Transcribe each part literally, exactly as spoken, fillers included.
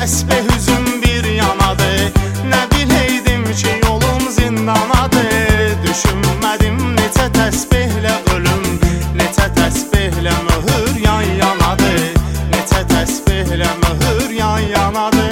təsbih üzüm bir yanadır. Nə biləydim ki yolum zindanadır. Düşünmədim neçə təsbihlə ölüm, neçə təsbihlə möhür yan yanadır. Neçə təsbihlə möhür yan yanadır.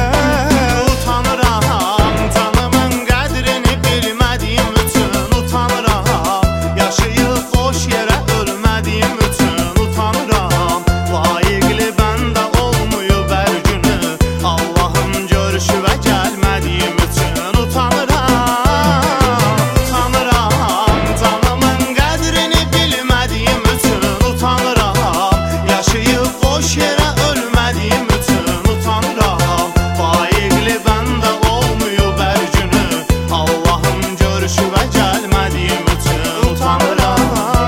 Utanıram canımın qədrini bilmədiyim üçün. Utanıram yaşayıb boş yerə ölmədiyim üçün. Utanıram layiqli bəndə olmayıb hər günü Allahın görüşüvə gəlmədiyim üçün. Utanıram, utanıram canımın qədrini bilmədiyim üçün. Utanıram yaşayıb boş yerə ölmədiyim üçün. Utanıram layiqli bəndə olmayıb hər günü Allahın görüşüvə gəlmədiyim üçün. Utanıram.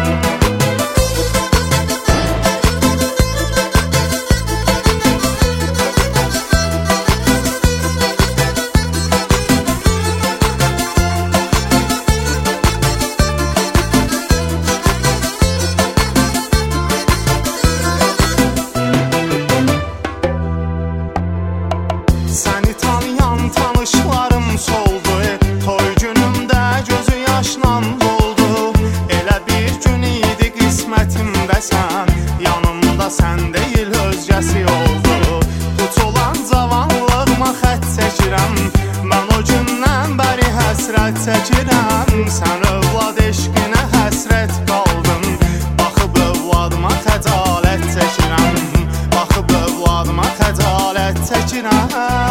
Səni tanıyan tanışlarım soldu. Toy günümdə gözü yaşla doldu. Elə bir gün idi qismətimdə sən, yanımda sən deyil özgəsi oldu. Tutulan cavanlığıma xət çəkirəm, mən o gündən bəri həsrət çəkirəm. Sən övlad eşqinə həsrət qaldın, baxıb övladıma xəcalət çəkirəm. Baxıb övladıma xəcalət çəkirəm.